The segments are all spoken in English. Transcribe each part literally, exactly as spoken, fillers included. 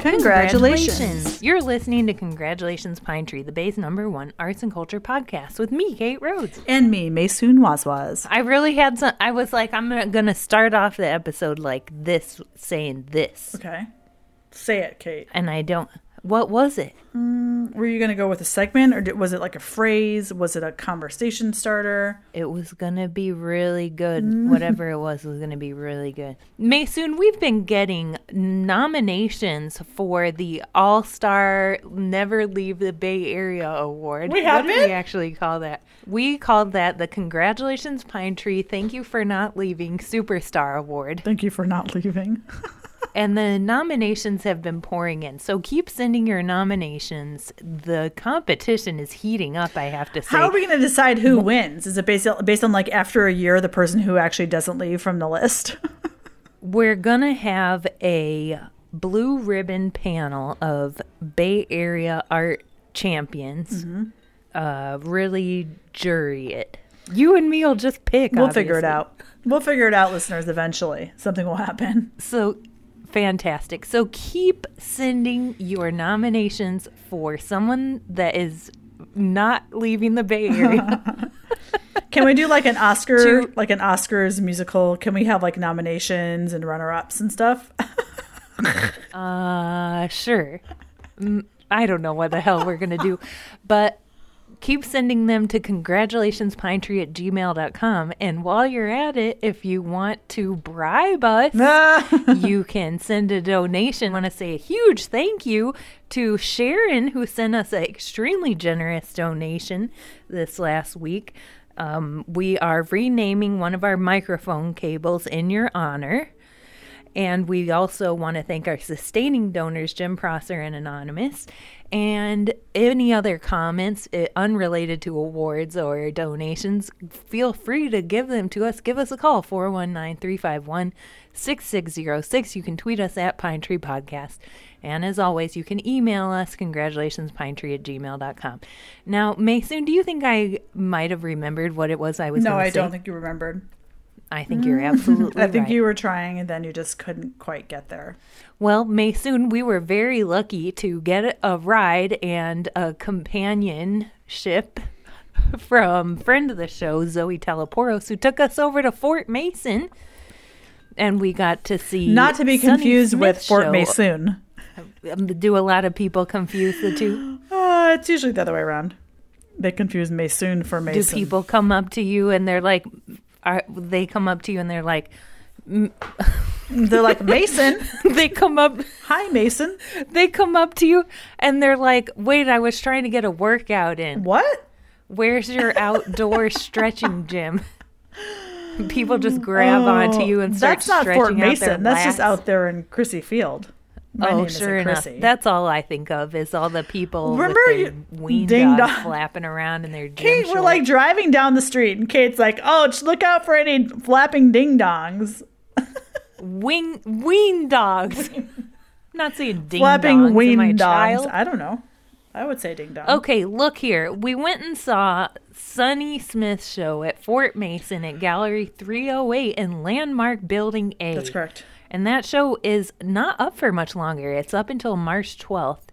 Congratulations. Congratulations. You're listening to Congratulations Pine Tree, the Bay's number one arts and culture podcast with me, Kate Rhodes. And me, Maysoon Wazwaz. I really had some, I was like, I'm going to start off the episode like this, saying this. Okay. Say it, Kate. And I don't, what was it? Mm, were you going to go with a segment, or did, was it like a phrase? Was it a conversation starter? It was going to be really good. Mm. Whatever it was was going to be really good. Maysoon, we've been getting nominations for the All-Star Never Leave the Bay Area Award. We have What been? did we actually call that? We called that the Congratulations Pine Tree Thank You for Not Leaving Superstar Award. Thank you for not leaving. And the nominations have been pouring in. So keep sending your nominations. The competition is heating up, I have to say. How are we going to decide who wins? Is it based on, based on like after a year, the person who actually doesn't leave from the list? We're going to have a blue ribbon panel of Bay Area art champions. Mm-hmm. Uh, really jury it. You and me will just pick, We'll obviously. figure it out. We'll figure it out, listeners, eventually. Something will happen. So... Fantastic. So keep sending your nominations for someone that is not leaving the Bay Area. Can we do like an Oscar, to, like an Oscars musical? Can we have like nominations and runner-ups and stuff? uh, sure. I don't know what the hell we're going to do, but keep sending them to congratulationspinetree at gmail dot com. And while you're at it, if you want to bribe us, you can send a donation. I want to say a huge thank you to Sharon, who sent us an extremely generous donation this last week. Um, we are renaming one of our microphone cables in your honor. And we also want to thank our sustaining donors, Jim Prosser and Anonymous. And any other comments uh, unrelated to awards or donations, feel free to give them to us. Give us a call, four one nine, three five one, six six zero six. You can tweet us at Pine Tree Podcast. And as always, you can email us, congratulationspinetree at gmail dot com. Now, Maysoon, do you think I might have remembered what it was I was no, going to I say? don't think you remembered. I think you're absolutely right. I think right. You were trying and then you just couldn't quite get there. Well, Maysoon, we were very lucky to get a ride and a companionship from friend of the show, Zoe Teleporos, who took us over to Fort Mason. And we got to see... Not to be confused Sonny with Smith Fort show. Mason. Do a lot of people confuse the two? Uh, it's usually the other way around. They confuse Maysoon for Mason. Do people come up to you and they're like... Are, they come up to you and they're like... They're like, Mason. They come up... Hi, Mason. They come up to you and they're like, wait, I was trying to get a workout in. What? Where's your outdoor stretching gym? People just grab oh, onto you and start that's not stretching Fort Mason. out their That's just lats. out there in Crissy Field. My oh, name sure isn't enough. Crissy. That's all I think of is all the people Remember with their you, ween ding dogs dong. flapping around in their gym Kate, we're shorts. like driving down the street, and Kate's like, "Oh, just look out for any flapping ding dongs." Wing ween dogs. I'm not saying ding Flapping dongs. ween Am I a dongs. child? I don't know. I would say ding dong. Okay, look here. We went and saw Sonny Smith show at Fort Mason at Gallery three oh eight in Landmark Building A. That's correct. And that show is not up for much longer. It's up until March twelfth.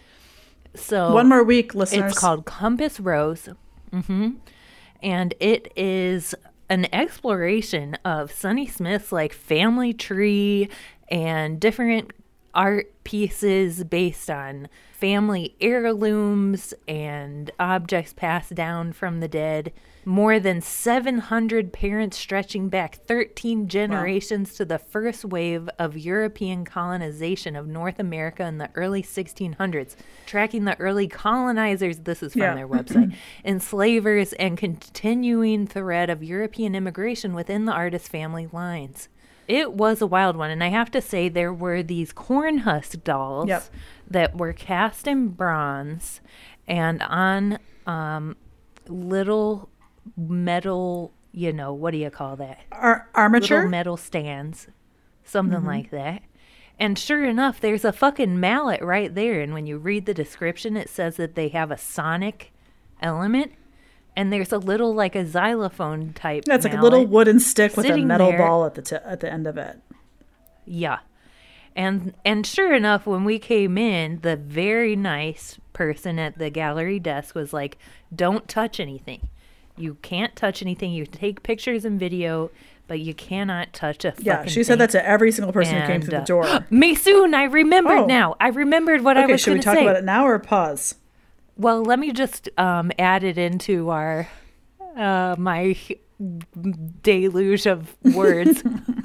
So one more week, listeners. It's called Compass Rose. Mm-hmm. And it is an exploration of Sonny Smith's like family tree and different art pieces based on family heirlooms and objects passed down from the dead. More than seven hundred parents stretching back thirteen generations wow. to the first wave of European colonization of North America in the early sixteen hundreds, tracking the early colonizers, this is from yeah. their website, enslavers, and continuing thread of European immigration within the artist's family lines. It was a wild one, and I have to say there were these corn husk dolls yep. that were cast in bronze and on um, little metal, you know, what do you call that? Ar- armature? Little metal stands, something mm-hmm. like that. And sure enough, there's a fucking mallet right there. And when you read the description, it says that they have a sonic element. And there's a little, like a xylophone type That's mallet like a little wooden stick with a metal there. ball at the t- at the end of it. Yeah. And and sure enough, when we came in, the very nice person at the gallery desk was like, don't touch anything. You can't touch anything. You take pictures and video, but you cannot touch a fucking Yeah, she thing. said that to every single person and, who came through uh, the door. Maysoon, I remembered Oh. now. I remembered what I Okay, was should going we to talk say. about it now or pause? Well, let me just um, add it into our uh, my deluge of words.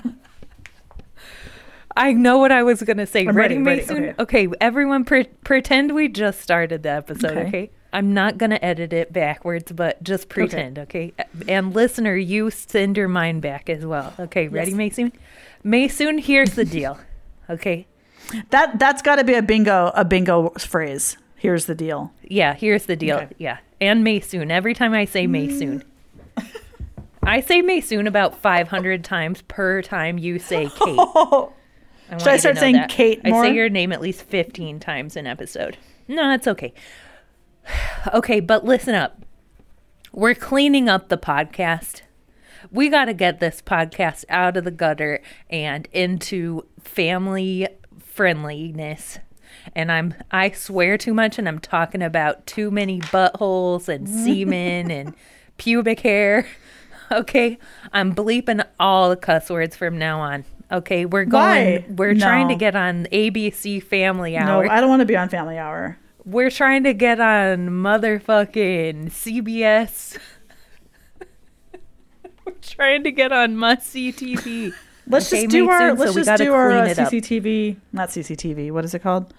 I know what I was going to say. I'm ready, ready, Mason? okay. Okay, everyone pre- pretend we just started the episode, okay? Okay. I'm not going to edit it backwards, but just pretend, okay? And listener, you send your mind back as well. Okay, ready, Yes. Mason? Mason, here's the deal, okay? That that's got to be a bingo a bingo phrase. Here's the deal. Yeah, here's the deal. Okay. Yeah. And Maysoon. Every time I say Maysoon. I say Maysoon about five hundred times per time you say Kate. Oh, I want should I you to start know saying that. Kate more? I say your name at least fifteen times an episode. No, that's okay. Okay, but listen up. We're cleaning up the podcast. We got to get this podcast out of the gutter and into family friendliness. And I'm I swear too much, and I'm talking about too many buttholes and semen and pubic hair. Okay, I'm bleeping all the cuss words from now on. Okay, we're going. Why? We're trying to No. get on A B C Family no, Hour. I don't want to be on Family Hour. We're trying to get on motherfucking C B S. We're trying to get on Must See T V. Let's Okay, just do our Mason, so let's we just gotta do our clean uh, it up. C C T V, not C C T V. What is it called?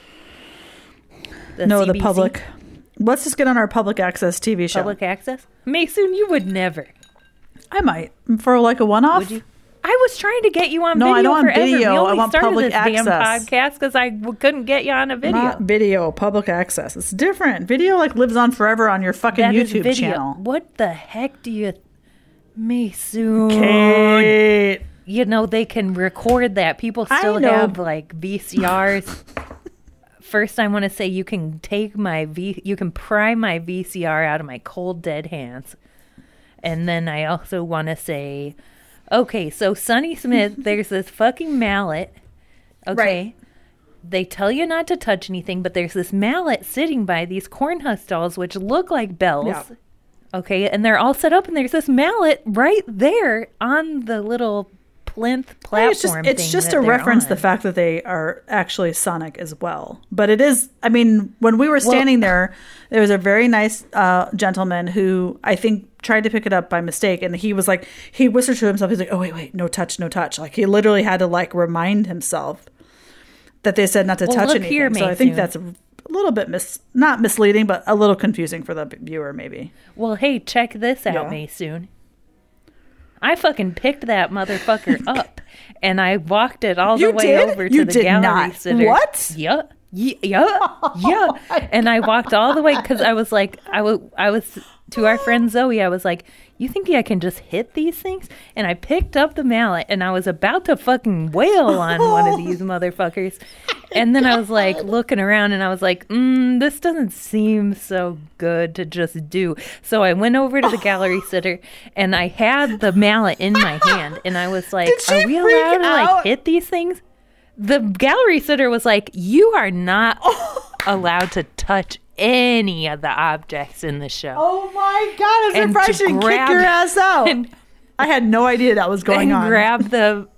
The no, C B C? the public. Let's just get on our public access T V show. Public access? Mason, you would never. I might for like a one-off. Would you? I was trying to get you on No, video I don't want forever. video. We I only want started public this damn access. podcast because I w- couldn't get you on a video. Not video, public access. It's different. Video like lives on forever on your fucking That is YouTube video. channel. What the heck do you... Mason. Kate. You know, they can record that. People still know. have like V C Rs. First, I want to say you can take my V, you can pry my V C R out of my cold dead hands, and then I also want to say, okay, so Sonny Smith, there's this fucking mallet. Okay, Right. they tell you not to touch anything, but there's this mallet sitting by these corn husk dolls, which look like bells. Yeah. Okay, and they're all set up, and there's this mallet right there on the little plinth platform. It's just, it's thing just that to they're reference on. the fact that they are actually Sonic as well. But it is, I mean, when we were standing there, there was a very nice uh, gentleman who I think tried to pick it up by mistake. And he was like, he whispered to himself, he's like, oh, wait, wait, no touch, no touch. Like he literally had to like remind himself that they said not to Well, touch look anything. here, so I think Maysoon. that's a, a little bit mis, not misleading, but a little confusing for the viewer maybe. Well, hey, check this out, Yeah. Maysoon. I fucking picked that motherfucker up, and I walked it all You the way did? over to You the did gallery not. sitter. What? Yeah. Yeah, yeah, yeah. And I walked all the way because I was like, I was, I was to our friend Zoe. I was like, you think I can just hit these things? And I picked up the mallet, and I was about to fucking wail on one of these motherfuckers. And then I was like looking around, and I was like, mm, this doesn't seem so good to just do. So I went over to the gallery sitter, and I had the mallet in my hand, and I was like, Did she are we freak allowed to like out? hit these things? The gallery sitter was like, you are not allowed to touch any of the objects in the show. Oh my God, I'm And surprised to she didn't kick grab- your ass out. and- I had no idea that was going and on. grab the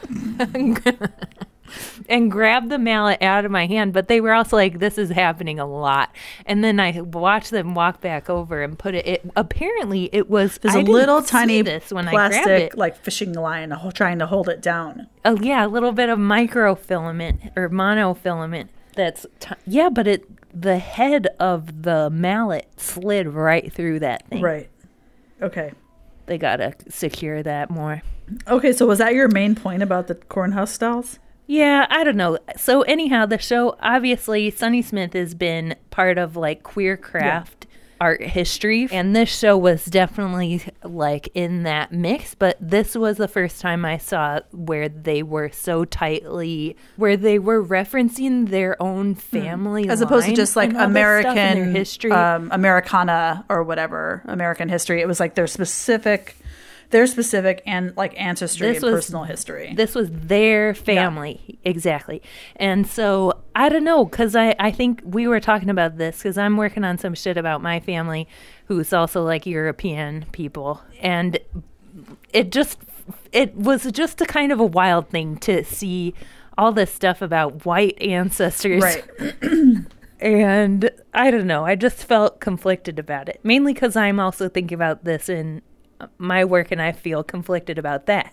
and grab the mallet out of my hand, but they were also like, this is happening a lot. And then I watched them walk back over and put it, it apparently it was There's I a didn't little see tiny this when I grabbed plastic it. like fishing line ho- trying to hold it down. Oh yeah, a little bit of microfilament or monofilament. That's t- yeah, but it the head of the mallet slid right through that thing. Right. Okay. They gotta secure that more. Okay, so was that your main point about the corn husk dolls? Yeah, I don't know. So anyhow, the show, obviously, Sonny Smith has been part of like queer craft art history, and this show was definitely like in that mix, but this was the first time I saw where they were so tightly, where they were referencing their own family As opposed to line just like and all this stuff in their American history. um, Americana or whatever, American history. It was like their specific their specific and like ancestry This and was- personal history. This was their family. Exactly. And so I don't know, because I, I think we were talking about this because I'm working on some shit about my family who's also like European people. And it just, it was just a kind of a wild thing to see all this stuff about white ancestors. Right. And I don't know, I just felt conflicted about it, mainly because I'm also thinking about this in my work and I feel conflicted about that.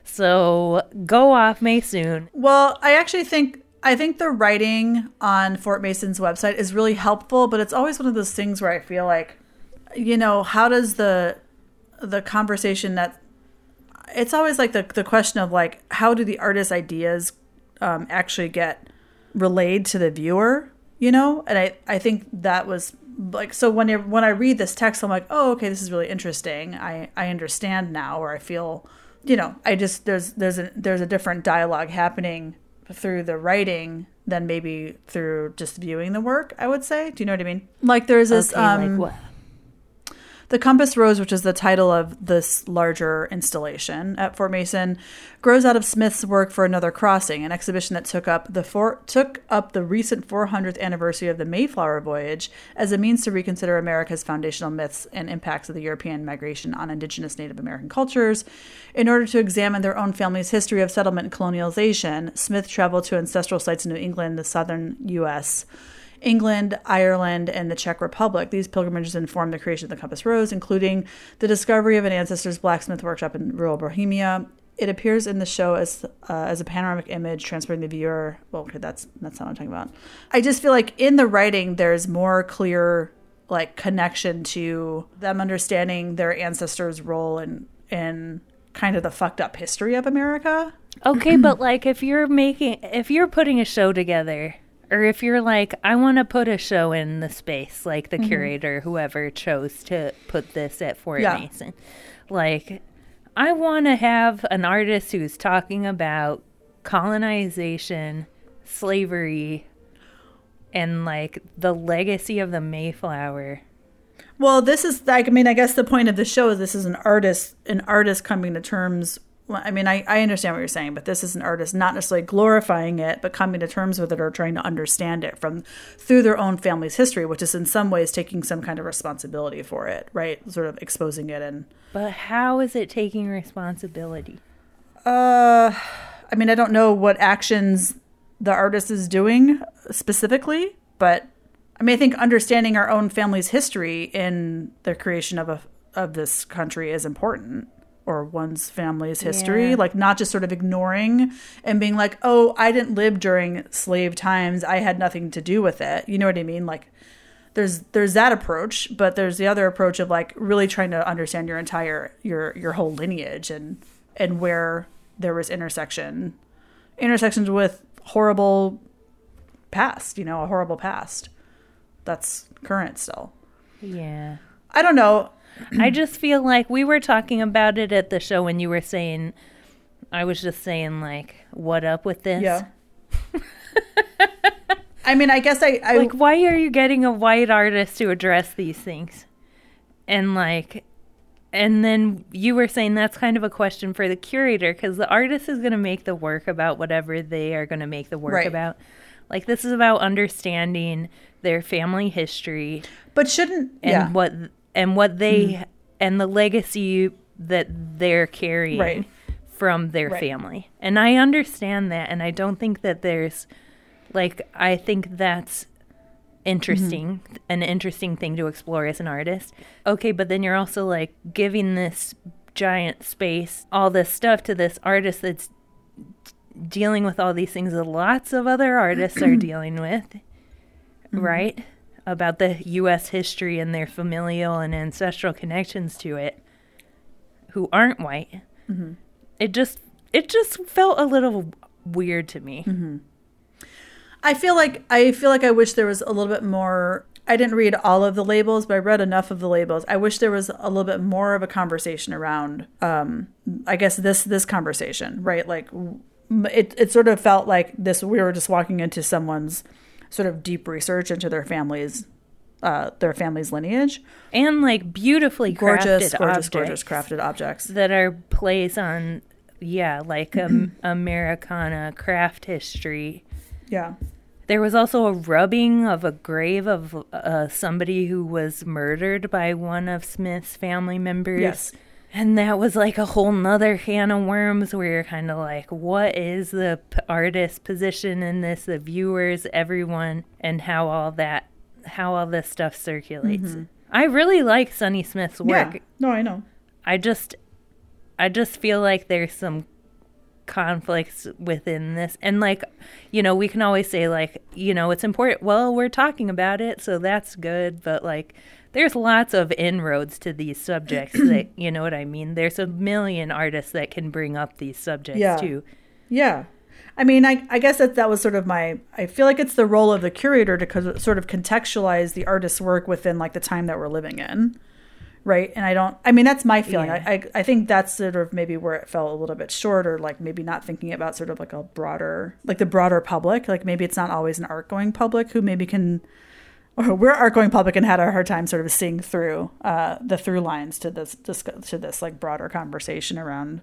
So go off, Maysoon. Well, I actually think I think the writing on Fort Mason's website is really helpful, but it's always one of those things where I feel like, you know, how does the the conversation that it's always like the the question of like, how do the artist's ideas um, actually get relayed to the viewer, you know? And I, I think that was like, so when it, when I read this text, I'm like, oh, okay, this is really interesting. I, I understand now, or I feel, you know, I just, there's, there's a, there's a different dialogue happening through the writing than maybe through just viewing the work, I would say. Do you know what I mean? Like there's this, Okay, um, like what? The Compass Rose, which is the title of this larger installation at Fort Mason, grows out of Smith's work for Another Crossing, an exhibition that took up the four, took up the recent four hundredth anniversary of the Mayflower voyage as a means to reconsider America's foundational myths and impacts of the European migration on indigenous Native American cultures. In order to examine their own family's history of settlement and colonialization, Smith traveled to ancestral sites in New England, the southern U S, England, Ireland, and the Czech Republic. These pilgrimages informed the creation of the Compass Rose, including the discovery of an ancestor's blacksmith workshop in rural Bohemia. It appears in the show as uh, as a panoramic image, transporting the viewer. Well, okay, that's that's not what I'm talking about. I just feel like in the writing, there's more clear like connection to them understanding their ancestors' role in in kind of the fucked up history of America. Okay, but like if you're making, if you're putting a show together, or if you're like, I want to put a show in the space, like the mm-hmm. curator, whoever chose to put this at Fort yeah. Mason, like, I want to have an artist who's talking about colonization, slavery, and like the legacy of the Mayflower. Well, this is like, I mean, I guess the point of the show is this is an artist, an artist coming to terms. I mean, I, I understand what you're saying, but this is an artist not necessarily glorifying it, but coming to terms with it or trying to understand it from through their own family's history, which is in some ways taking some kind of responsibility for it, right? Sort of exposing it. And but how is it taking responsibility? Uh, I mean, I don't know what actions the artist is doing specifically, but I mean, I think understanding our own family's history in the creation of a of this country is important. Or one's family's history, yeah. like not just sort of ignoring and being like, oh, I didn't live during slave times. I had nothing to do with it. You know what I mean? Like there's there's that approach, but there's the other approach of like really trying to understand your entire, your your whole lineage and and where there was intersection, intersections with horrible past, you know, a horrible past that's current still. Yeah. I don't know. I just feel like we were talking about it at the show when you were saying, I was just saying, like, what up with this? Yeah. I mean, I guess I, I... Like, why are you getting a white artist to address these things? And, like, and then you were saying that's kind of a question for the curator, because the artist is going to make the work about whatever they are going to make the work right. about. Like, this is about understanding their family history. But shouldn't... And yeah. what... And what they mm-hmm. and the legacy that they're carrying right. from their right. family. And I understand that. And I don't think that there's like, I think that's interesting, mm-hmm. an interesting thing to explore as an artist. Okay, but then you're also like giving this giant space, all this stuff to this artist that's dealing with all these things that lots of other artists are dealing with, mm-hmm. right? About the U S history and their familial and ancestral connections to it, who aren't white. Mm-hmm. It just it just felt a little weird to me. Mm-hmm. I feel like I feel like I wish there was a little bit more. I didn't read all of the labels, but I read enough of the labels. I wish there was a little bit more of a conversation around. Um, I guess this this conversation, right? Like it it sort of felt like this. We were just walking into someone's sort of deep research into their family's uh, their family's lineage. And like beautifully Gorgeous, crafted gorgeous, objects gorgeous crafted objects. that are plays on, yeah, like um, Americana craft history. Yeah. There was also a rubbing of a grave of uh, somebody who was murdered by one of Smith's family members. Yes. And that was like a whole nother can of worms where you're kind of like, what is the p- artist's position in this, the viewers, everyone, and how all that, how all this stuff circulates. Mm-hmm. I really like Sonny Smith's work. Yeah. No, I know. I just, I just feel like there's some conflicts within this. And like, you know, we can always say like, you know, it's important. Well, we're talking about it, so that's good. But like, there's lots of inroads to these subjects that, you know what I mean? There's a million artists that can bring up these subjects yeah. too. Yeah. I mean, I, I guess that that was sort of my, I feel like it's the role of the curator to co- sort of contextualize the artist's work within like the time that we're living in. Right. And I don't, I mean, that's my feeling. Yeah. I, I I think that's sort of maybe where it fell a little bit short, or like maybe not thinking about sort of like a broader, like the broader public. Like maybe it's not always an art going public who maybe can, or we're art going public and had a hard time sort of seeing through uh, the through lines to this, this to this like broader conversation around,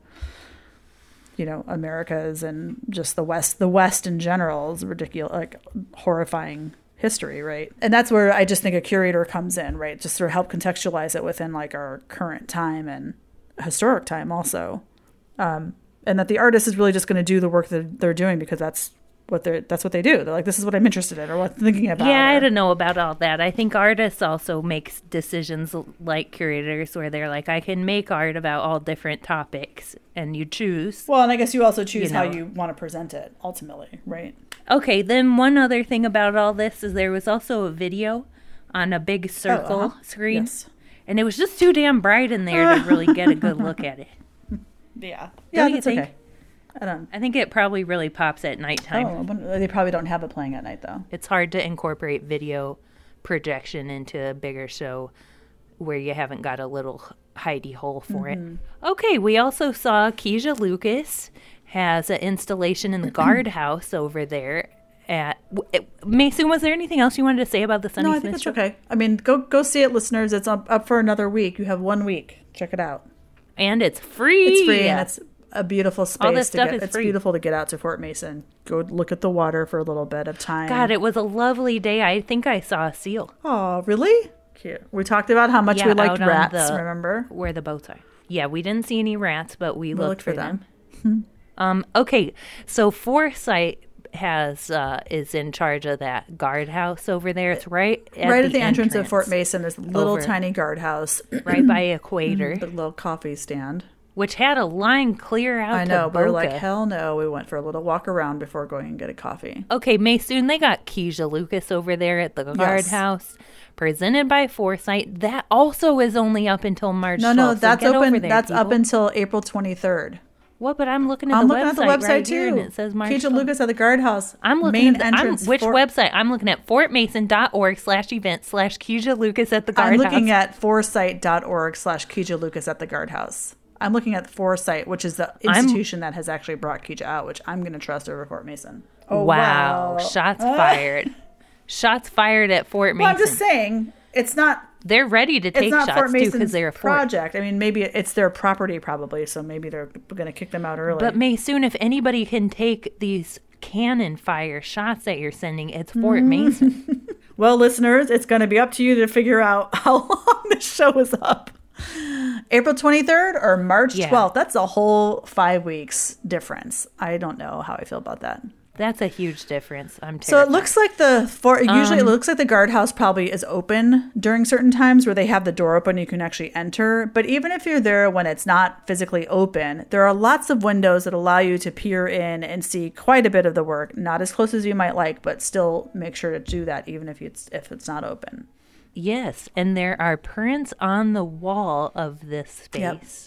you know, Americas and just the West, the West in general is ridiculous, like horrifying history, right? And that's where I just think a curator comes in, right? Just sort of help contextualize it within like our current time and historic time also. Um, and that the artist is really just going to do the work that they're doing because that's what they're, that's what they do. They're like, this is what I'm interested in or what I'm thinking about. Yeah, or, I don't know about all that. I think artists also make decisions like curators where they're like, I can make art about all different topics and you choose. Well, and I guess you also choose you know. how you want to present it ultimately, right? Okay, then one other thing about all this is there was also a video on a big circle oh, uh-huh. screen. Yes. And it was just too damn bright in there to really get a good look at it. Yeah. Don't Yeah, you that's think? okay. I don't I think it probably really pops at nighttime. Oh, they probably don't have it playing at night though. It's hard to incorporate video projection into a bigger show where you haven't got a little hidey hole for Mm-hmm. it. Okay, we also saw Keisha Lucas has an installation in the guardhouse over there at Mason. Was there anything else you wanted to say about the Sonny No, I Smith think it's show? okay. I mean, go go see it, listeners. It's up, up for another week. You have one week. Check it out. And it's free. It's free and it's a beautiful space. All this to stuff get, is it's free. beautiful to get out to Fort Mason. Go look at the water for a little bit of time. God, it was a lovely day. I think I saw a seal. Oh, really? Cute. We talked about how much Yeah, we liked out on rats, the- remember? Where the boats are. Yeah, we didn't see any rats, but we, We looked, looked for for them. them. Um, okay, so Foresight has uh, is in charge of that guardhouse over there. It's right at right the at the entrance, of Fort Mason, there's a little Over. tiny guardhouse. right by Equator, The little coffee stand. which had a line clear out. I know, to but we're like, Boca. hell no. We went for a little walk around before going and get a coffee. Okay, Maysoon, they got Keisha Lucas over there at the guardhouse, presented by Foresight. That also is only up until March No, twelfth. no, so that's get over open. there, that's up people. until April twenty-third. What? But I'm looking at I'm the looking website at the website right too. here, and it says March Keisha twelfth. Lucas at the guardhouse. I'm looking main at the, I'm, entrance. which Fort- website? I'm looking at fortmason.org slash event slash Keisha Lucas at the I'm guardhouse. looking at foresight.org slash Keisha Lucas at the guardhouse. I'm looking at Foresight, which is the I'm- institution that has actually brought Keisha out, which I'm going to trust over Fort Mason. Oh, wow. Shots fired. Shots fired at Fort Mason. Well, I'm just saying, it's not They're ready to it's take not shots Fort too Mason's because they're a fort. project. I mean, maybe it's their property probably, so maybe they're going to kick them out early. But May, soon if anybody can take these cannon fire shots that you're sending, it's Fort Mm-hmm. Mason. Well, listeners, it's going to be up to you to figure out how long this show is up. April twenty-third or March Yeah. twelfth. That's a whole five weeks difference. I don't know how I feel about that. That's a huge difference. I'm terrified. So it looks like the for usually Um, it looks like the guardhouse probably is open during certain times where they have the door open, you can actually enter. But even if you're there when it's not physically open, there are lots of windows that allow you to peer in and see quite a bit of the work. Not as close as you might like, but still make sure to do that even if it's if it's not open. Yes, and there are prints on the wall of this space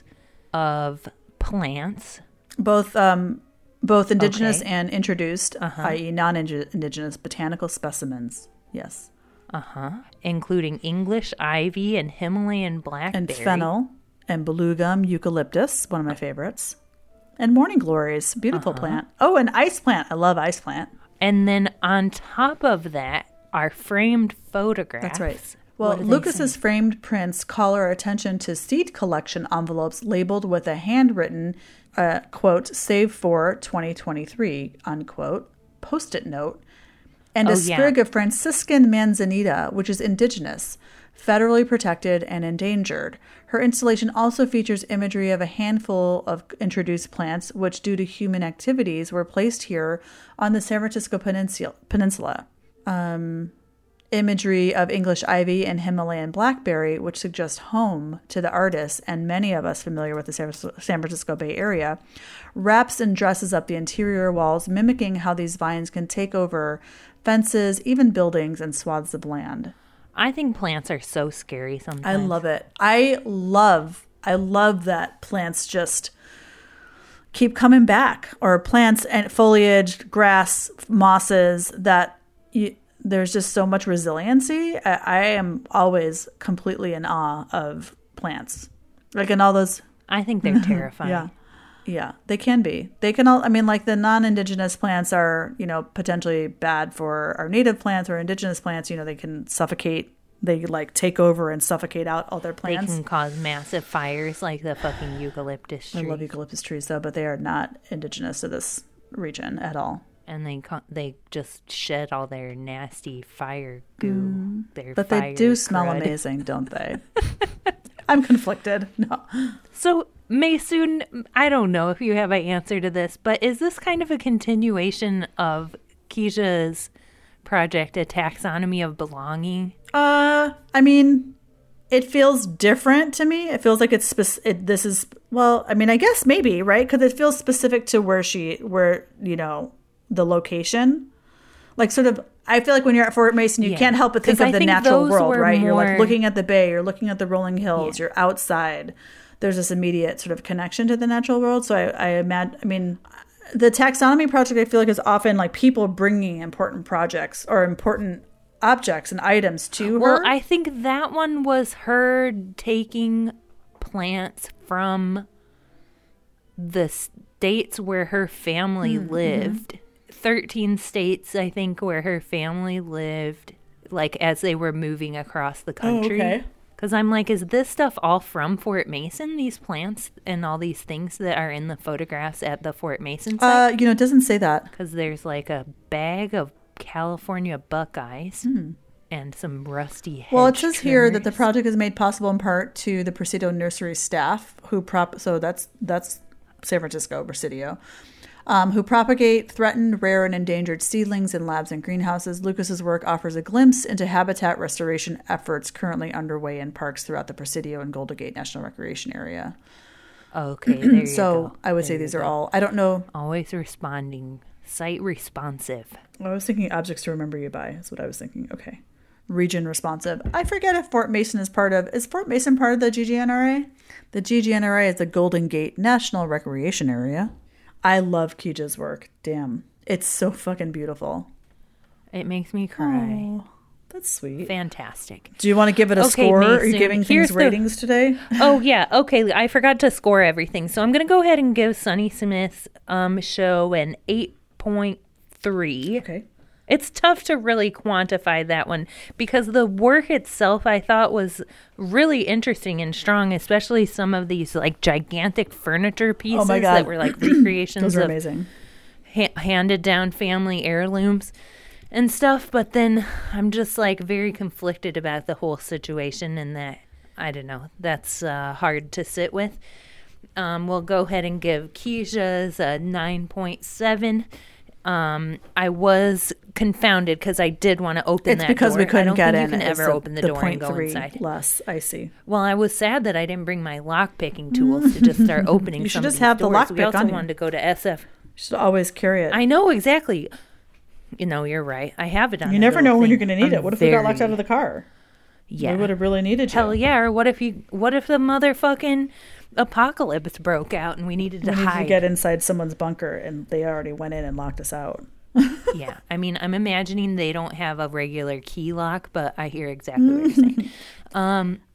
of plants. Both um both indigenous Okay. and introduced, Uh-huh. that is non-indigenous botanical specimens. Yes. Uh-huh. Including English ivy and Himalayan blackberry. And fennel and beluga eucalyptus, one of my favorites. And morning glories, beautiful Uh-huh. plant. Oh, and ice plant. I love ice plant. And then on top of that are framed photographs. That's right. Well, Lucas's framed prints call our attention to seed collection envelopes labeled with a handwritten, uh, quote, save for twenty twenty-three, unquote, post-it note, and a Oh, sprig yeah. of Franciscan manzanita, which is indigenous, federally protected and endangered. Her installation also features imagery of a handful of introduced plants, which, due to human activities, were placed here on the San Francisco Peninsula. Peninsula. Um, imagery of English ivy and Himalayan blackberry, which suggest home to the artist and many of us familiar with the San Francisco Bay Area, wraps and dresses up the interior walls, mimicking how these vines can take over fences, even buildings, and swaths of land. I think plants are so scary sometimes. I love it. I love, I love that plants just keep coming back, or plants and foliage, grass, mosses, that you, there's just so much resiliency. I, I am always completely in awe of plants. Like in all those. I think they're terrifying. Yeah. Yeah, they can be. They can all, I mean, like the non-indigenous plants are, you know, potentially bad for our native plants, or indigenous plants, you know, they can suffocate. They like take over and suffocate out all their plants. They can cause massive fires like the fucking eucalyptus tree. I love eucalyptus trees though, but they are not indigenous to this region at all. And they co- they just shed all their nasty fire goo. Mm. Their but fire they do smell crud. amazing, don't they? I'm conflicted. No. So, Maysoon, I don't know if you have an answer to this, but is this kind of a continuation of Keisha's project, A Taxonomy of Belonging? Uh, I mean, it feels different to me. It feels like it's spec- it, this is, well, I mean, I guess maybe, right? Because it feels specific to where she, where, you know, the location. Like sort of, I feel like when you're at Fort Mason, you yeah. can't help but think of I the think natural world, right? More... You're like looking at the bay, you're looking at the rolling hills, yeah. you're outside. There's this immediate sort of connection to the natural world. So I, I imagine, I mean, the taxonomy project, I feel like is often like people bringing important projects or important objects and items to well, her. Well, I think that one was her taking plants from the states where her family mm-hmm. lived. thirteen states, I think, where her family lived, like as they were moving across the country. Oh, okay. Because I'm like, is this stuff all from Fort Mason, these plants and all these things that are in the photographs at the Fort Mason site? Uh, you know, it doesn't say that. Because there's like a bag of California Buckeyes mm. and some rusty hedge Well, it says trimmers. here that the project is made possible in part to the Presidio Nursery staff, who prop. So that's that's San Francisco, Presidio. Um, who propagate threatened, rare, and endangered seedlings in labs and greenhouses. Lucas's work offers a glimpse into habitat restoration efforts currently underway in parks throughout the Presidio and Golden Gate National Recreation Area. Okay, there you so go. I would there say these go. are all, I don't know. Always responding, site responsive. I was thinking objects to remember you by, is what I was thinking. Okay. Region responsive. I forget if Fort Mason is part of, is Fort Mason part of the G G N R A? The G G N R A is the Golden Gate National Recreation Area. I love Keisha's work. Damn. It's so fucking beautiful. It makes me cry. Oh, that's sweet. Fantastic. Do you want to give it a okay, score? Mason, Are you giving things the... ratings today? Oh, yeah. Okay. I forgot to score everything. So I'm going to go ahead and give Sunny Smith's um, show an eight point three. Okay. It's tough to really quantify that one because the work itself I thought was really interesting and strong, especially some of these like gigantic furniture pieces oh my God. that were like recreations Those are of amazing. Ha- handed down family heirlooms and stuff. But then I'm just like very conflicted about the whole situation, and that, I don't know, that's uh, hard to sit with. Um, we'll go ahead and give Keisha's a nine point seven. Um, I was confounded because I did want to open it's that because door. we couldn't I don't get think in. You can ever the, open the, the door and go three inside. Less, I see. Well, I was sad that I didn't bring my lock picking tools to just start opening. You some should of just these have the doors. lock We pick also on you. wanted to go to S F. You should always carry it. I know exactly. You know, you're right. I have it on. You a never little know when thing. you're going to need I'm it. What if we got locked very- out of the car? Yeah, we would have really needed you. Hell yeah! Or what if you? What if the motherfucking apocalypse broke out and we needed to we needed hide? to get inside someone's bunker, and they already went in and locked us out. Yeah, I mean, I'm imagining they don't have a regular key lock, but I hear exactly what you're saying. Um,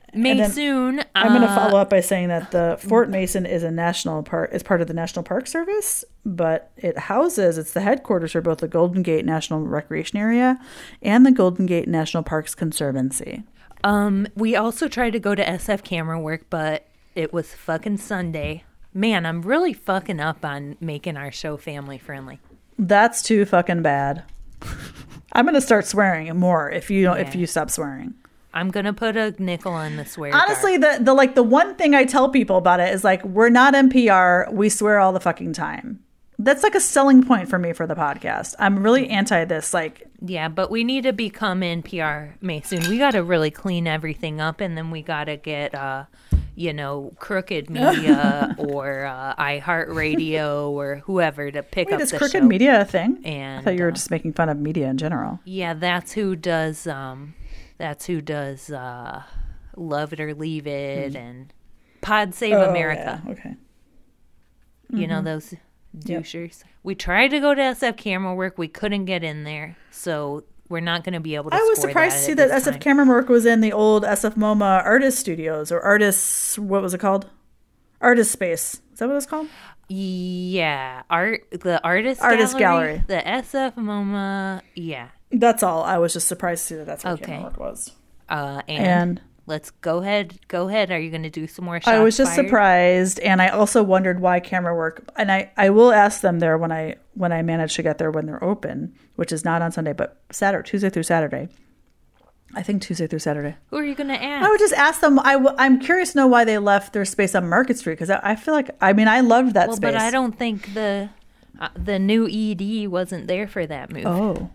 Maysoon. I'm going to uh, follow up by saying that the Fort Mason is a national park, is part of the National Park Service, but it houses, it's the headquarters for both the Golden Gate National Recreation Area and the Golden Gate National Parks Conservancy. Um, we also tried to go to S F Camera Work, but it was fucking Sunday. Man, I'm really fucking up on making our show family friendly. That's too fucking bad. I'm going to start swearing more if you don't, Yeah. if you stop swearing. I'm gonna put a nickel on the swear Honestly, jar. the the like the one thing I tell people about it is like, we're not N P R. We swear all the fucking time. That's like a selling point for me for the podcast. I'm really anti this. Like, Yeah, but we need to become N P R Mason. We got to really clean everything up, and then we got to get, uh, you know, Crooked Media or uh, iHeartRadio or whoever to pick wait, up is the Crooked show. Media a thing? And I thought you were uh, just making fun of media in general. yeah, that's who does. Um, that's who does. Uh, Love It or Leave It and Pod Save Oh, America. yeah. Okay. You know those douchers. We tried to go to S F Camera Work. We couldn't get in there, so we're not going to be able to. I was score surprised that to see at that this S F time. Camera Work was in the old S F MoMA Artist Studios or Artists. What was it called? Artist Space. Is that what it's called? Yeah, art the artist Artist gallery, gallery. the S F MoMA. Yeah, That's all. I was just surprised to see that that's what Okay. Camera Work was. uh, and, And let's go ahead. Go ahead. Are you going to do some more? Shots I was just fired? surprised, and I also wondered why Camera Work. And I, I will ask them there when I when I manage to get there when they're open, which is not on Sunday, but Saturday, Tuesday through Saturday. I think Tuesday through Saturday. Who are you going to ask? I would just ask them. I w- I'm curious to know why they left their space on Market Street because I, I feel like I mean I loved that well, space. but I don't think the uh, the new E D wasn't there for that move. Oh.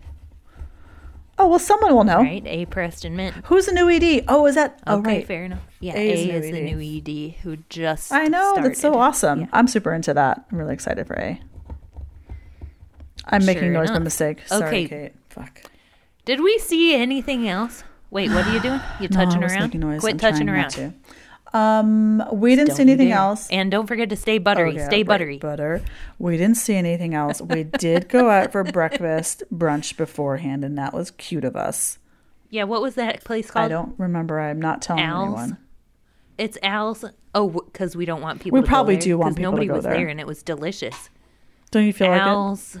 Oh well, someone will know. Right, A. Preston Mint. Who's the new E D? Oh, is that? Oh, Okay, right. fair enough. Yeah, A A, is new is the E D. new E D who just I know. That's so started. awesome. Yeah. I'm super into that. I'm really excited for A. I'm making Sure noise by enough. mistake. Sorry, Okay. Kate. Fuck. Did we see anything else? Wait, what are you doing? You No, touching I was around? making noise. Quit I'm touching trying around. not to. Um, we didn't Don't see anything you dare. else. And don't forget to stay buttery. Okay, stay right, buttery. Butter. We didn't see anything else. We did go out for breakfast brunch beforehand, and that was cute of us. Yeah, what was that place called? I don't remember. I'm not telling Al's? anyone. It's Al's. Oh, because we don't want people We to probably go there, do want 'cause people to nobody go was there. there and it was delicious. Don't you feel like it? Al's.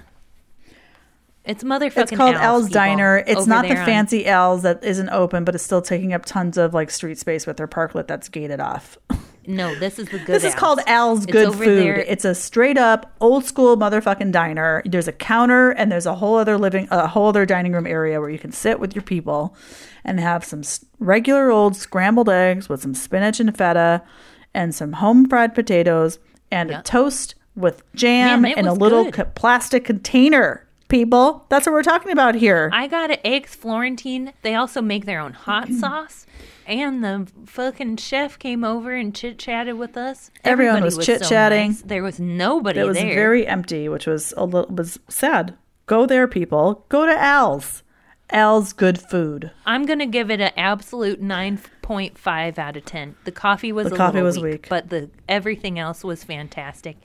It's motherfucking It's called Al's, people, Diner. It's over not the there on- fancy Al's that isn't open, but it's still taking up tons of like street space with their parklet that's gated off. No, this is the good This is Al's. called Al's It's Good over Food. there- It's a straight up old school motherfucking diner. There's a counter and there's a whole other living, a whole other dining room area where you can sit with your people and have some s- regular old scrambled eggs with some spinach and feta and some home fried potatoes and a Yep. toast with jam Man, it in a was little good. co- plastic container. People, that's what we're talking about here. I got an eggs Florentine. They also make their own hot sauce. And the fucking chef came over and chit chatted with us. Everyone Everybody was so chit-chatting. nice. There was nobody It was there. very empty, which was a little was sad. Go there, people. Go to Al's. Al's Good Food. I'm gonna give it an absolute nine point five out of ten. The coffee was The a coffee little was weak, weak. but the everything else was fantastic.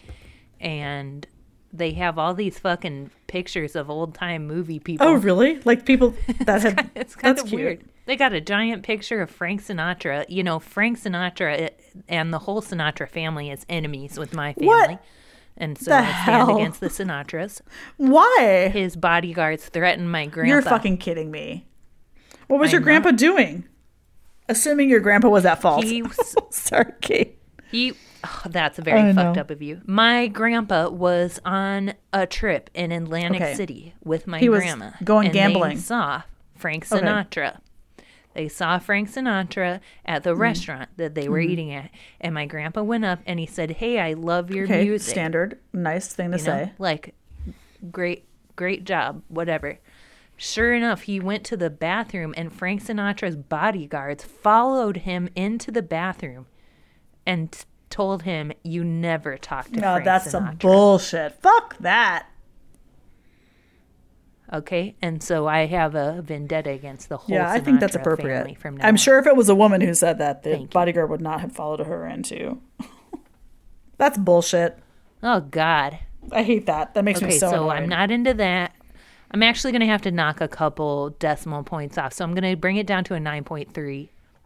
And they have all these fucking pictures of old time movie people. Oh, really? Like people that had. It's kind that's of cute. weird. They got a giant picture of Frank Sinatra. You know, Frank Sinatra it, and the whole Sinatra family is enemies with my family. What? And so The I stand hell? against the Sinatras. Why? His bodyguards threatened my grandpa. You're fucking kidding me. What was I'm your grandpa doing? Assuming your grandpa was at fault. He was- Sorry, Kate. He, oh, that's very I fucked know. up of you. My grandpa was on a trip in Atlantic Okay. City with my He was grandma. going and gambling. They saw Frank Okay. Sinatra. They saw Frank Sinatra at Mm. the restaurant that they were eating at. And my grandpa went up and he said, "Hey, I love your Okay, music." standard. Nice thing to You know, say. like, great, great job, whatever. Sure enough, he went to the bathroom and Frank Sinatra's bodyguards followed him into the bathroom and t- told him, "You never talk to No, Frank that's Sinatra." some bullshit. Fuck that. Okay, and so I have a vendetta against the whole Yeah, I think that's Sinatra appropriate. family from now I'm on. sure if it was a woman who said that, the Thank you. bodyguard would not have followed her into. That's bullshit. Oh, God. I hate that. That makes me Okay, so so annoyed. I'm not into that. I'm actually going to have to knock a couple decimal points off. So I'm going to bring it down to a nine point three.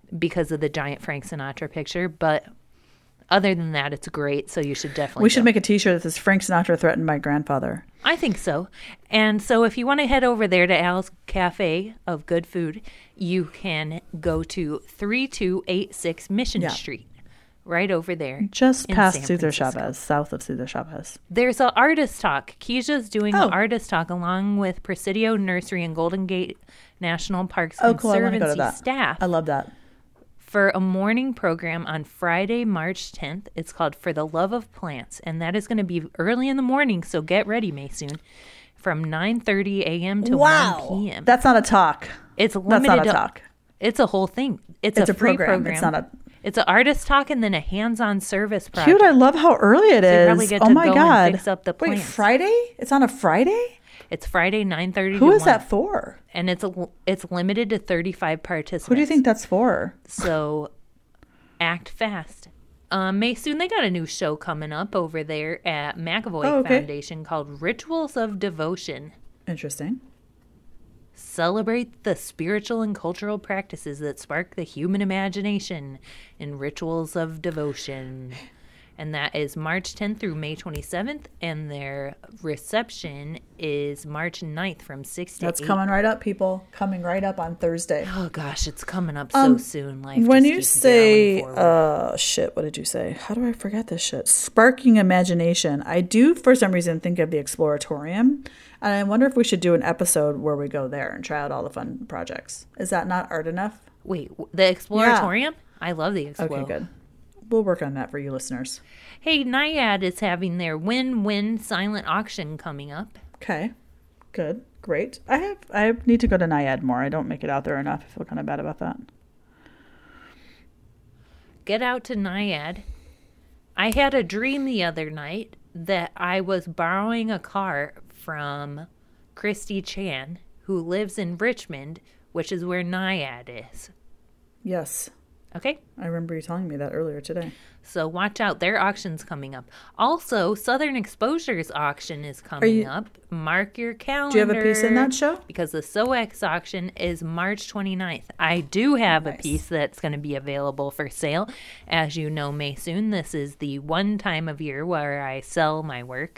because of the giant Frank Sinatra picture. But other than that, it's great. So you should definitely We should go. make a t-shirt that says Frank Sinatra threatened my grandfather. I think so. And so if you want to head over there to Al's Cafe of Good Food, you can go to three two eight six Mission Yeah. Street, right over there. Just in past San Cesar Francisco. Chavez, south of Cesar Chavez. There's an artist talk. Keisha's doing Oh. an artist talk along with Presidio Nursery and Golden Gate National Parks Oh, cool. I want to go to Conservancy that. staff I love that. for a morning program on Friday, March tenth. It's called For the Love of Plants, and that is going to be early in the morning, so get ready, Maysoon, from nine thirty a.m. to one p.m. That's not a talk. It's That's limited not a to, talk. It's a whole thing. It's, It's a, a free program. program. It's not a- It's an artist talk and then a hands-on service project. Cute. I love how early it you is. probably get oh to my go and God. fix up the Wait, plants. Friday? It's on a Friday? It's Friday, nine thirty. Who to is one. that for? And it's a, it's limited to thirty-five participants. Who do you think that's for? So act fast. Um, Maysoon, they got a new show coming up over there at McAvoy Oh, okay. Foundation called Rituals of Devotion. Interesting. Celebrate the spiritual and cultural practices that spark the human imagination in Rituals of Devotion. And that is March tenth through May twenty-seventh. And their reception is March ninth from six to That's eight. coming right up, people. Coming right up on Thursday. Oh, gosh, it's coming up so Um, soon. Life When just you keeps say, going forward. uh, shit, what did you say? How do I forget this shit? Sparking imagination. I do, for some reason, think of the Exploratorium. And I wonder if we should do an episode where we go there and try out all the fun projects. Is that not art enough? Wait, w- the Exploratorium? I love the Explo. Okay, good. We'll work on that for you listeners. Hey, Naiad is having their win-win silent auction coming up. Okay, good, great. I have I need to go to Naiad more. I don't make it out there enough. I feel kind of bad about that. Get out to Naiad. I had a dream the other night that I was borrowing a car from Christy Chan, who lives in Richmond, which is where Naiad is. Yes, Okay? I remember you telling me that earlier today. So watch out. Their auction's coming up. Also, Southern Exposure's auction is coming you- up. Mark your calendar. Do you have a piece in that show? Because the S O X auction is March twenty-ninth. I do have Nice. a piece that's going to be available for sale. As you know, Maysoon, this is the one time of year where I sell my work.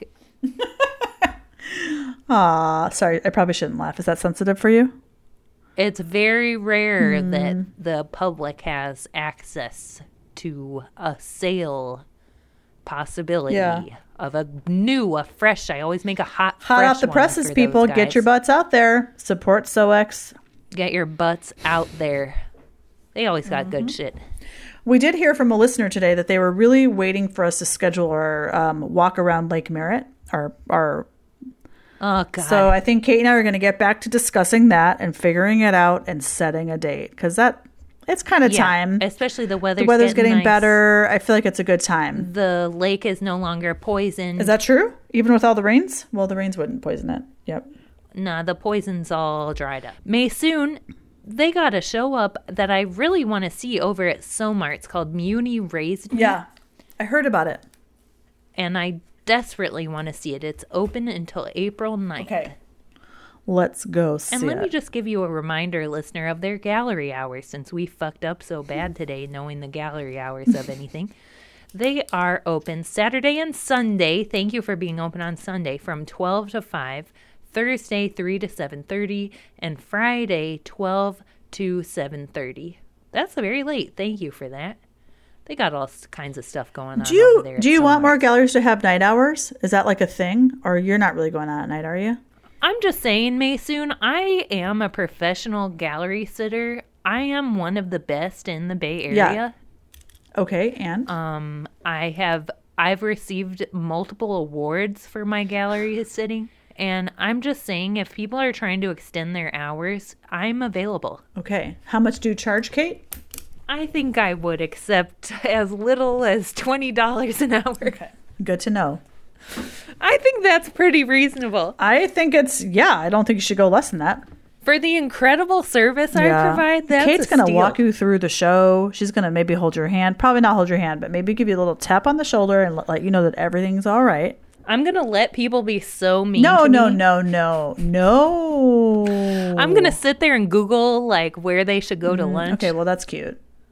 Ah, sorry, I probably shouldn't laugh. Is that sensitive for you? It's very rare Hmm. that the public has access to a sale possibility Yeah. of a new, a fresh. I always make a hot, Hot fresh off the one presses, for people. those Get your guys. butts out there. Support S O X. Get your butts out there. They always got good Mm-hmm. shit. We did hear from a listener today that they were really waiting for us to schedule our um, walk around Lake Merritt. Our our Oh God. so I think Kate and I are going to get back to discussing that and figuring it out and setting a date because that it's kind of Yeah, time. especially the weather's, The weather's getting, nice. better. I feel like it's a good time. The lake is no longer poisoned. Is that true? Even with all the rains? Well, the rains wouldn't poison it. Yep. Nah, the poison's all dried up. Maysoon, they got a show up that I really want to see over at Somar. It's called Muni Raised Me. Yeah. I heard about it. And I desperately want to see it. It's open until April ninth. Okay. Let's go see And let it. me just give you a reminder, listener, of their gallery hours, since we fucked up so bad today knowing the gallery hours of anything. They are open Saturday and Sunday. Thank you for being open on Sunday from twelve to five, Thursday three to seven thirty, and Friday twelve to seven thirty. That's very late. Thank you for that. They got all s- kinds of stuff going on do you over there. do at you want Somar. more galleries to have night hours? Is that like a thing? Or you're not really going out at night, are you? I'm just saying, Maysoon, I am a professional gallery sitter. I am one of the best in the Bay Area. Yeah. Okay, and Um, I have I've received multiple awards for my gallery sitting, and I'm just saying, if people are trying to extend their hours, I'm available. okay. How much do you charge, Kate? I think I would accept as little as twenty dollars an hour. Okay. Good to know. I think that's pretty reasonable I think it's yeah, I don't think you should go less than that. for the incredible service I provide. That's Kate's a gonna steal. walk you through the show. She's gonna maybe hold your hand, probably not hold your hand, but maybe give you a little tap on the shoulder and let, let you know that everything's all right. I'm gonna let people be so mean. No, to no, me. no, no, no. I'm gonna sit there and Google like where they should go to lunch. Okay, well that's cute.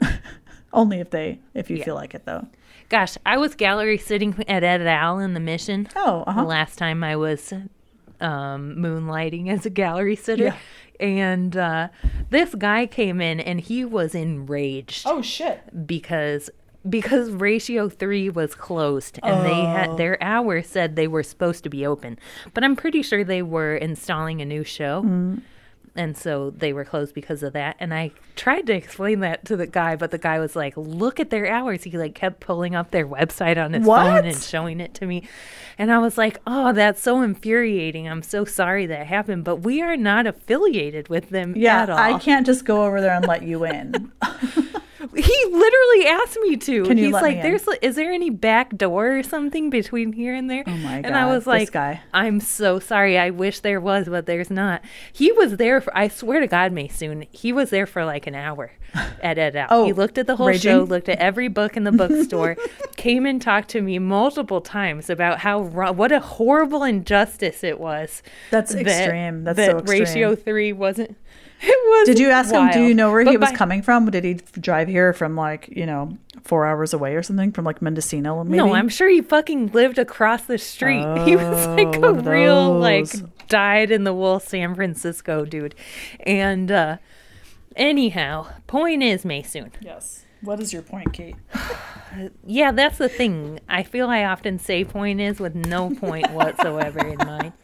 Only if they, if you Yeah. feel like it, though. Gosh, I was gallery sitting at Ed Al in the Mission. Oh, uh-huh. The last time I was um, moonlighting as a gallery sitter. Yeah. And uh, this guy came in and he was enraged Oh, shit. because because Ratio three was closed and they had their hour said they were supposed to be open. But I'm pretty sure they were installing a new show. Mm. And so they were closed because of that. And I tried to explain that to the guy, but the guy was like, look at their hours. He like kept pulling up their website on his What? phone and showing it to me. And I was like, oh, that's so infuriating. I'm so sorry that happened. But we are not affiliated with them Yeah, at all. I can't just go over there and let you in. He literally asked me to. Can you He's let like, me in? "There's, is there any back door or something between here and there?" Oh my And I God, was this like, guy. "I'm so sorry. I wish there was, but there's not." He was there for. I swear to God, Maysoon, he was there for like an hour at Ed Al. Oh, he looked at the whole raging? show, looked at every book in the bookstore, came and talked to me multiple times about how wrong, what a horrible injustice it was. That's that- extreme. That's that so extreme. Ratio three wasn't. It was. Did you ask him, do you wild. know where But he was by- coming from? Did he drive here from like, you know, four hours away or something from like Mendocino? Maybe? No, I'm sure he fucking lived across the street. He was like Oh, a one of real, like, those. dyed in the wool San Francisco dude. And uh, anyhow, point is, Maysoon. Yes. What is your point, Kate? Yeah, that's the thing. I feel I often say point is with no point whatsoever in mind.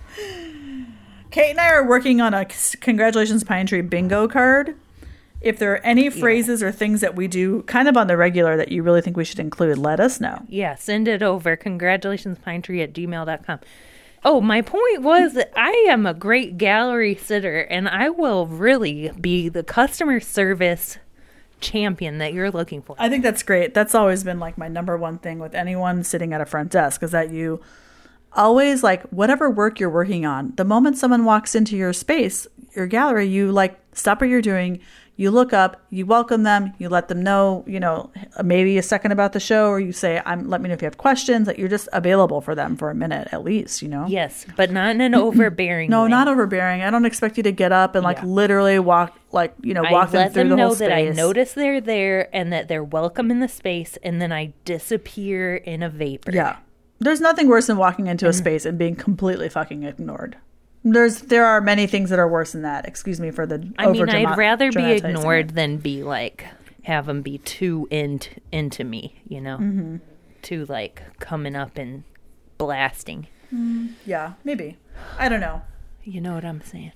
Kate and I are working on a Congratulations Pine Tree bingo card. If there are any phrases or things that we do kind of on the regular that you really think we should include, let us know. Yeah, send it over. Congratulationspinetree at gmail dot com. Oh, my point was that I am a great gallery sitter, and I will really be the customer service champion that you're looking for. I think that's great. That's always been like my number one thing with anyone sitting at a front desk is that you always like whatever work you're working on, the moment someone walks into your space, your gallery, you like stop what you're doing, you look up, you welcome them, you let them know, you know, maybe a second about the show, or you say, I'm let me know if you have questions, that you're just available for them for a minute at least, you know? Yes, but not in an overbearing No, way. not overbearing. I don't expect you to get up and like Yeah. literally walk, like, you know, walk I them let through them the know whole that I space. notice they're there and that they're welcome in the space, and then I disappear in a vapor. Yeah. There's nothing worse than walking into a space and being completely fucking ignored. There's there are many things that are worse than that. Excuse me for the I mean, over-drama- I'd rather be dramatizing ignored it. than be like, have them be too into, into me, you know? Mm-hmm. Too like coming up and blasting. Yeah, maybe. I don't know. You know what I'm saying?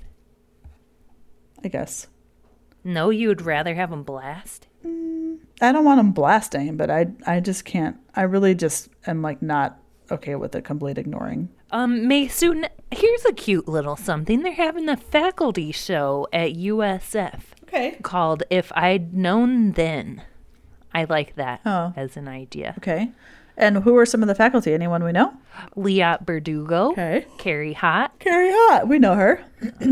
I guess. No, you would rather have them blast? I don't want them blasting, but I I just can't. I really just am like not okay with the complete ignoring. Um, Maysoon, here's a cute little something. They're having a faculty show at U S F Okay. called If I'd Known Then. I like that Oh. as an idea. Okay. And who are some of the faculty? Anyone we know? Liat Berdugo, Okay. Carrie Hott, Carrie Hott. We know her.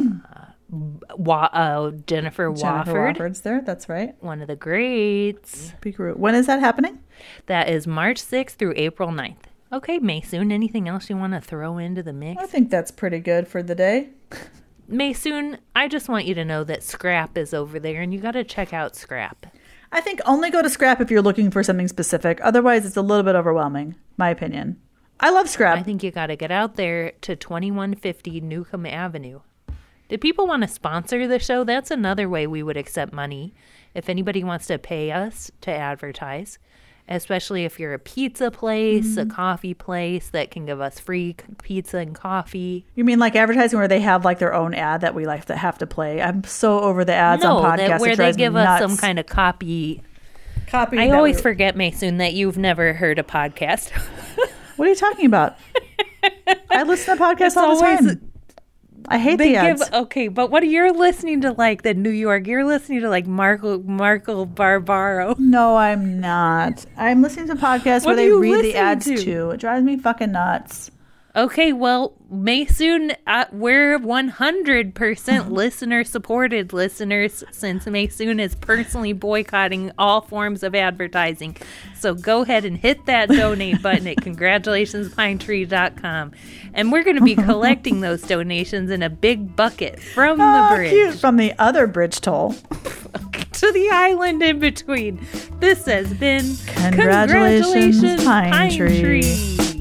Wa- uh, Jennifer, Jennifer Wofford, Wofford's there. That's right. one of the greats. Peekaroo. When is that happening? That is March sixth through April ninth. Okay, Maysoon, anything else you want to throw into the mix? I think that's pretty good for the day. Maysoon, I just want you to know that Scrap is over there, and you got to check out Scrap. I think only go to Scrap if you're looking for something specific. Otherwise, it's a little bit overwhelming, my opinion. I love Scrap. I think you got to get out there to twenty-one fifty Newcomb Avenue. Do people want to sponsor the show? That's another way we would accept money. If anybody wants to pay us to advertise, especially if you're a pizza place, a coffee place that can give us free c- pizza and coffee. You mean like advertising where they have like their own ad that we like to have to play? I'm so over the ads no, on podcasts. that where it they drives me give us nuts. some kind of copy. copy. I that always we- forget, Maysoon, that you've never heard a podcast. What are you talking about? I listen to podcasts It's all the always- time. I hate They the ads. give okay, but what you're listening to, like the New York, you're listening to like Marco Marco Barbaro. No, I'm not. I'm listening to podcasts What where are they you read the listening ads to? too. It drives me fucking nuts. Okay, well, Maysoon, uh, we're one hundred percent listener supported listeners since Maysoon is personally boycotting all forms of advertising. So go ahead and hit that donate button at congratulations pine tree dot com. And we're going to be collecting those donations in a big bucket from Oh, the bridge. cute. From the other bridge toll. to the island in between. This has been Congratulations, Congratulations Pine Pine Tree. Tree.